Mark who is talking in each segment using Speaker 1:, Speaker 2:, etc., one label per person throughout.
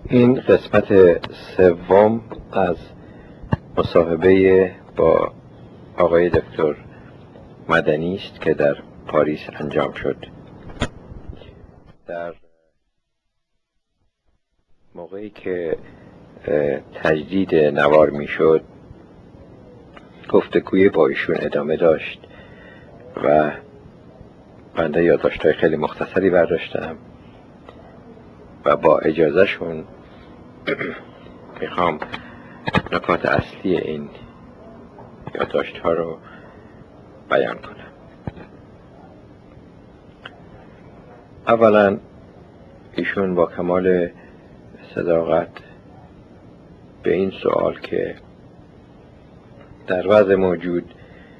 Speaker 1: این قسمت سوم از مصاحبه با آقای دکتر مدنی است که در پاریس انجام شد. در موقعی که تجدید نوار میشد گفتگوی با ایشون ادامه داشت و بنده یادداشت‌های خیلی مختصری برداشتم و با اجازهشون میخوام نکات اصلی این یادداشت‌ها رو بیان کنم. اولا ایشون با کمال صداقت به این سوال که در وضع موجود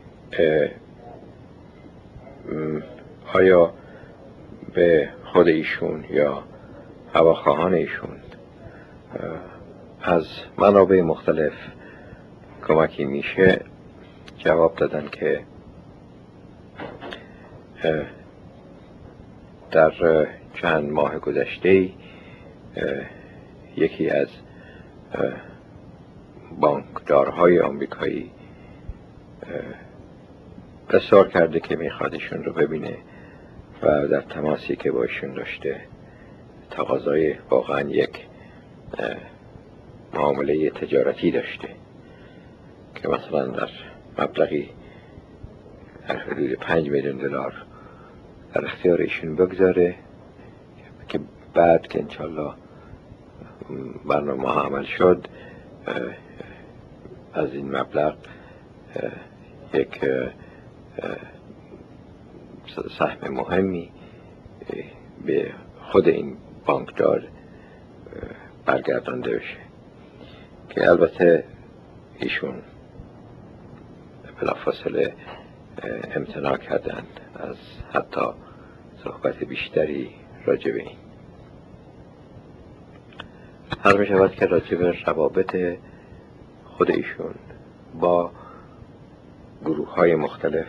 Speaker 1: آیا به خود ایشون یا هواخواهان ایشون از منابع مختلف کمکی میشه، جواب دادن که در چند ماه گذشته یکی از بانکدارهای آمریکایی اصرار کرده که میخواد ایشون رو ببینه و در تماسی که با ایشون داشته تقاضای واقعا یک معامله تجارتی داشته که مثلا در مبلغی در حدود $5 میلیون در اختیار ایشون بگذاره که بعد که انشالله برنامه عمل شد از این مبلغ یک سهم مهمی به خود این بانکدار برگردانده بشه، که البته ایشون بلافاصله امتناع کردند از حتی صحبت بیشتری راجع به این. هر می شود که راجع به روابط خود ایشون با گروه های مختلف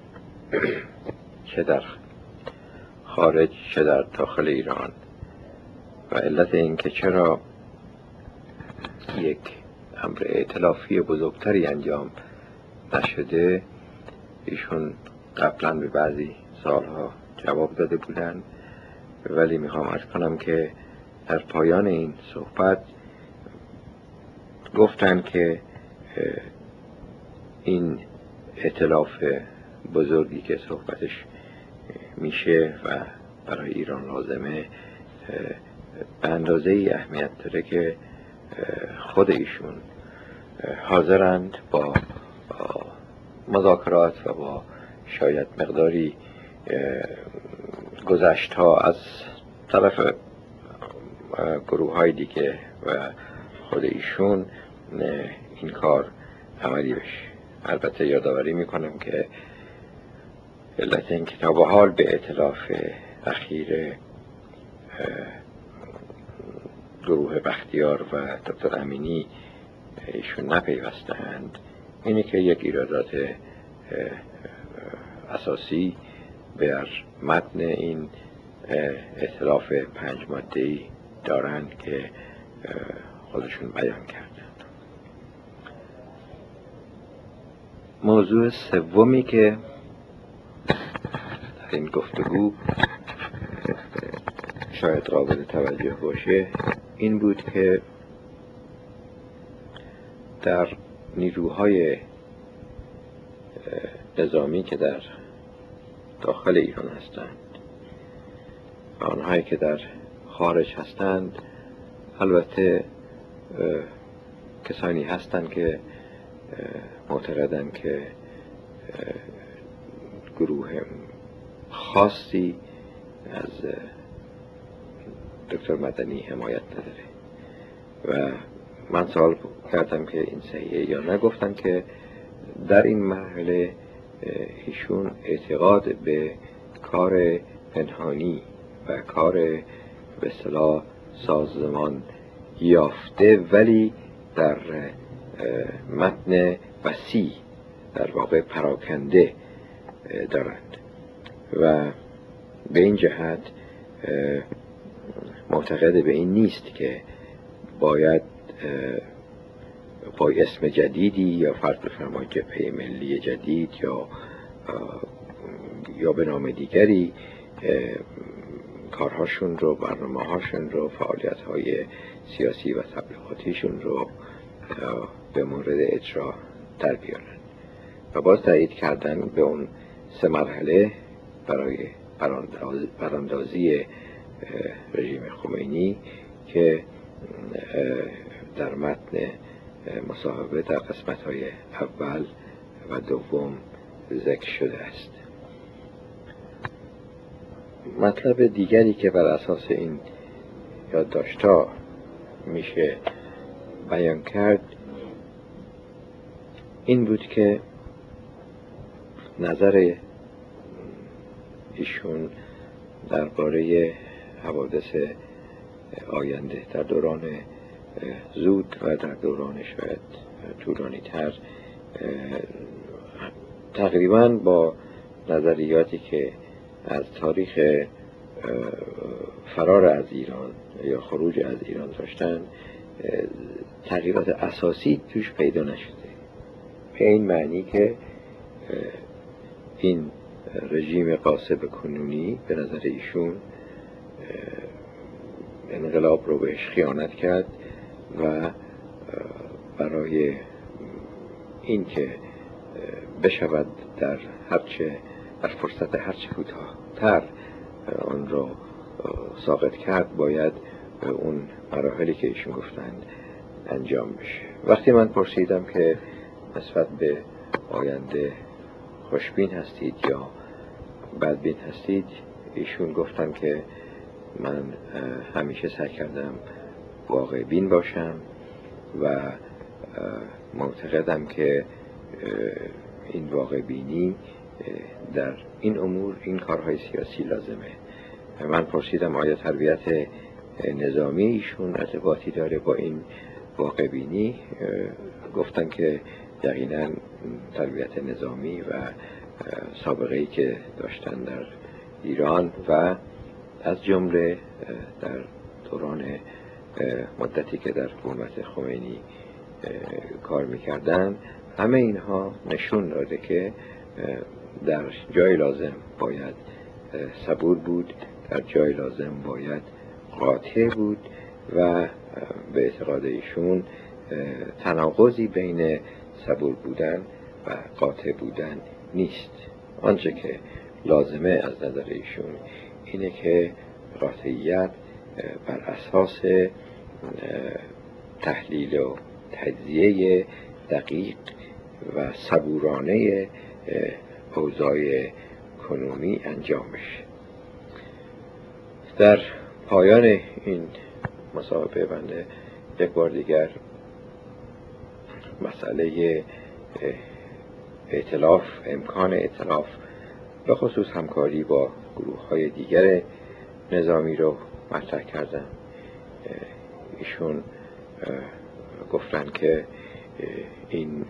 Speaker 1: چه در خارج چه در داخل ایران و علت این که چرا یک امر ائتلافی بزرگتری انجام نشده، ایشون قبلا به بعضی سالها جواب داده بودند، ولی میخوام عرض کنم که در پایان این صحبت گفتن که این ائتلاف بزرگی که صحبتش میشه و برای ایران لازمه به اندازه ای اهمیت داره که خود ایشون حاضرند با مذاکرات و با شاید مقداری گذشت ها از طرف گروه های دیگه و خود ایشون این کار عملی بشه. البته یادآوری میکنم که علت این که تا به حال به ائتلاف اخیر گروه بختیار و دکتر امینی ایشون نپیوستند اینه که یک ایرادات اساسی بر متن این ائتلاف 5 ماده‌ای دارند که خودشون بیان کردند. موضوع سومی که در این گفتگو شاید قابل توجه باشه این بود که در نیروهای نظامی که در داخل ایران هستند و آنهایی که در خارج هستند، البته کسانی هستند که معتقدند که گروه خاصی از دکتر مدنی حمایت نداره و من سوال کردم که این صحیحه یا نه. گفتن که در این مرحله ایشون اعتقاد به کار پنهانی و کار به اصطلاح سازمان یافته ولی در متن وسیع در واقع پراکنده دارند و به این جهت معتقد به این نیست که باید با اسم جدیدی یا فرض بفرمایید جبهه ملی جدید یا به نام دیگری کارهاشون رو، برنامه‌هاشون رو، فعالیت‌های سیاسی و تبلیغاتیشون رو به مورد اجرا در بیارن و باز تایید کردن به اون 3 مرحله برای براندازی رژیم خمینی که در متن مصاحبه در قسمت‌های اول و دوم ذکر شده است. مطلب دیگری که بر اساس این یادداشت‌ها میشه بیان کرد این بود که نظر ایشون درباره حوادث آینده در دوران زود و در دوران شاید طولانی تر تقریباً با نظریاتی که از تاریخ فرار از ایران یا خروج از ایران داشتن تغییرات اساسی توش پیدا نشده، به این معنی که این رژیم غاصب کنونی به نظر ایشون انقلاب رو بهش خیانت کرد و برای این که بشود در فرصت هرچه کوتاه‌تر آن رو ساقط کرد باید اون مراحلی که ایشون گفتند انجام بشه. وقتی من پرسیدم که نسبت به آینده خوشبین هستید یا بدبین هستید، ایشون گفتن که من همیشه سعی کردم واقع بین باشم و معتقدم که این واقع بینی در این امور، این کارهای سیاسی لازمه. من پرسیدم آیا تربیت نظامی ایشون ارتباطی داره با این واقع بینی؟ گفتن که یقینا تربیت نظامی و سابقه‌ای که داشتن در ایران و از جمله در دوران مدتی که در حکومت خمینی کار میکردن، همه اینها نشون داده که در جای لازم باید صبور بود، در جای لازم باید قاطع بود و به اعتقاد ایشون تناقضی بین صبور بودن و قاطع بودن نیست. آنچه که لازمه از نظر ایشون اینه که قاطعیت بر اساس تحلیل و تجزیه دقیق و صبورانه اوضاع کنونی انجام بشه. در پایان این مصاحبه بنده یک بار دیگر مسئله ائتلاف، امکان ائتلاف به خصوص همکاری با گروه‌های دیگر نظامی رو مطرح کردم. ایشون گفتن که این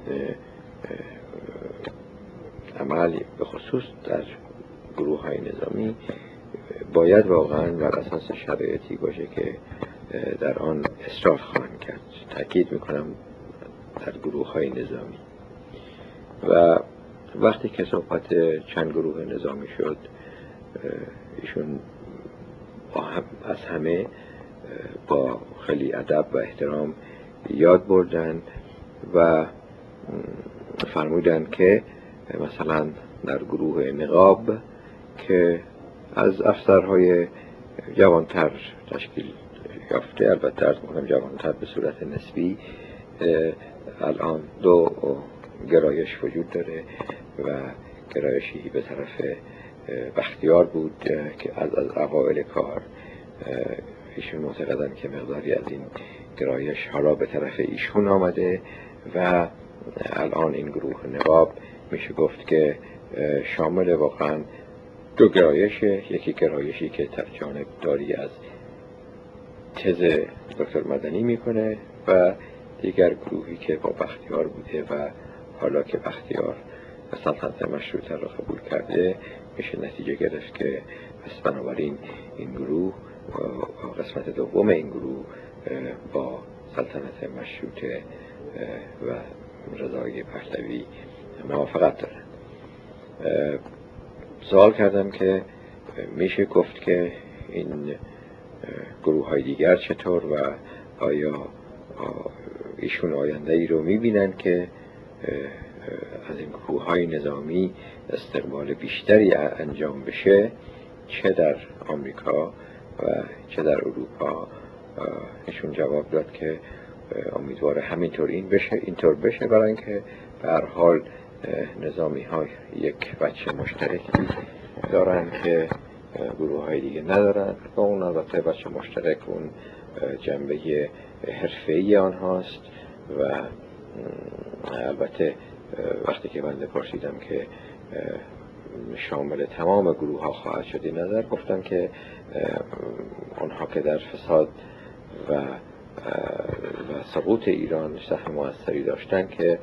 Speaker 1: عمل به خصوص در گروه‌های نظامی باید واقعاً بر اساس شرایطی باشه که در آن اصرار خواهند کرد. تأکید میکنم در گروه‌های نظامی. و وقتی که صحبت چند گروه نظامی شد، ایشون از همه با خیلی ادب و احترام یاد بردن و فرمودن که مثلا در گروه نقاب که از افسرهای جوانتر تشکیل یافته، البته ارز می‌کنم جوانتر به صورت نسبی، الان 2 گرایش وجود داره و گرایشی به طرف بختیار بود که از اوایل کار ایشون معتقدن که مقداری از این گرایش ها به طرف ایشون آمده و الان این گروه نقاب میشه گفت که شامل واقعا 2 گرایش، یکی گرایشی که جانبداری از تز دکتر مدنی میکنه و دیگر گروهی که با بختیار بوده و حالا که بختیار سلطنت مشروطه را قبول کرده میشه نتیجه گرفت که پس بنابراین این گروه قسمت دوم این گروه با سلطنت مشروطه و رضای پهلوی موافقت دارند. سوال کردم که میشه گفت که این گروه های دیگر چطور و آیا ایشون آینده ای رو میبینن که از این گروه های نظامی استقبال بیشتری انجام بشه، چه در آمریکا و چه در اروپا؟ ایشون جواب داد که امیدواره همینطور اینطور بشه، برای اینکه به هر حال نظامی ها یک بچه مشترکی دارن که گروه های دیگه ندارن و اون البته بچه مشترک اون جنبه حرفه‌ای آنهاست. و البته وقتی که بنده پرسیدم که شامل تمام گروه ها خواهد شد این نظر، گفتم که آنها که در فساد و سقوط ایران سهم موثری داشتن که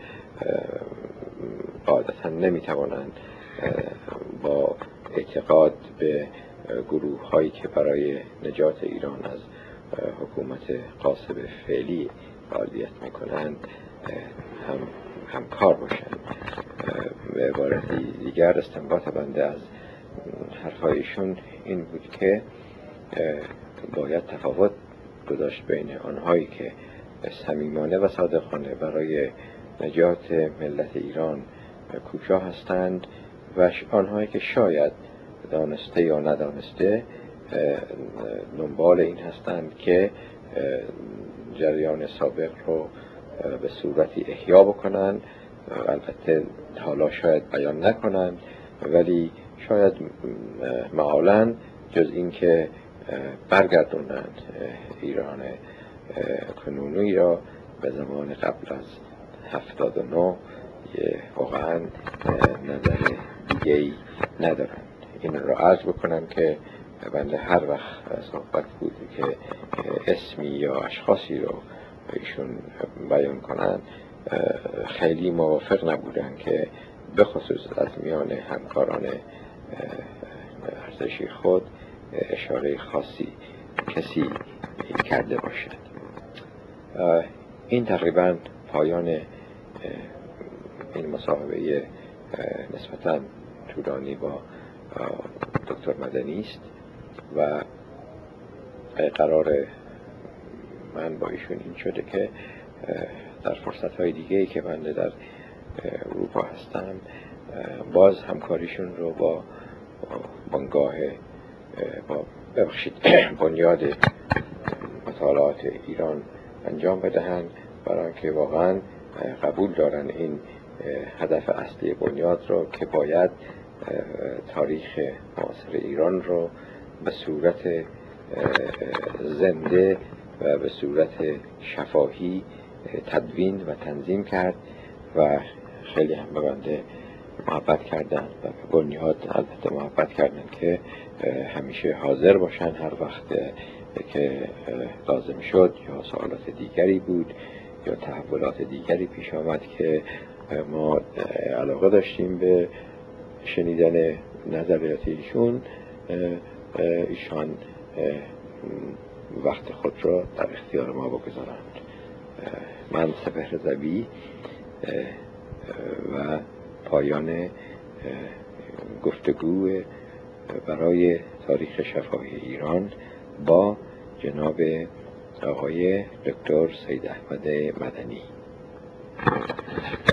Speaker 1: قاعدتا نمیتوانند با اعتقاد به گروه هایی که برای نجات ایران از حکومت غاصب فعلی فعالیت میکنند همکار باشند. به عبارتی دیگر استنباط بنده از حرفایشون این بود که باید تفاوت گذاشت بین آنهایی که صمیمانه و صادقانه برای نجات ملت ایران کوشا هستند و آنهایی که شاید دانسته یا ندانسته دنبال این هستند که جریان سابق رو به صورتی احیا بکنند. البته حالا شاید بیان نکنند، ولی شاید معالاً جز این که برگردونند ایران کنونی را به زمان قبل از 79 واقعاً نظر دیگه‌ای ندارند. این را عرض بکنم که بنده هر وقت صحبت بود که اسمی یا اشخاصی رو ایشون بیان کنند خیلی موافق نبودن که به خصوص از میان همکاران ارتشی خود اشاره خاصی کسی کرده باشد. این تقریبا پایان این مصاحبه نسبتاً طولانی با دکتر مدنی است و قرار من با ایشون این شده که در فرصت‌های دیگه‌ای که بنده در اروپا هستم باز همکاریشون رو با بنگاه بنیاد مطالعات ایران انجام بدهند، برای اینکه واقعا قبول دارن این هدف اصلی بنیاد رو که باید تاریخ معاصر ایران رو به صورت زنده و به صورت شفاهی تدوین و تنظیم کرد و خیلی هم به بنده محبت کردن و به بنیاد البته محبت کردن که همیشه حاضر باشن هر وقت که لازم شد یا سوالات دیگری بود یا تحولات دیگری پیش آمد که ما علاقه داشتیم به شنیدن نظریات ایشان وقت خود را در اختیار ما بگذارند. من سپهر ضبی و پایان گفتگو برای تاریخ شفاهی ایران با جناب آقای دکتر سید احمد مدنی.